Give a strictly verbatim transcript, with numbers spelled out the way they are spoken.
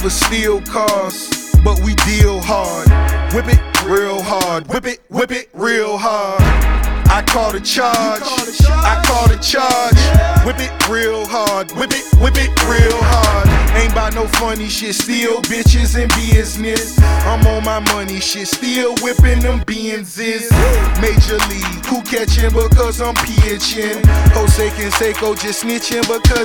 for steal cars, but we deal hard. Whip it real hard, whip it, whip it real hard. I call the charge, I call the charge. Whip it real hard, whip it, whip it real hard. Ain't by no funny shit, still bitches in business. I'm on my money shit, still whipping them Benzes. Major league, who catching because I'm pitching? Jose Canseco just snitching because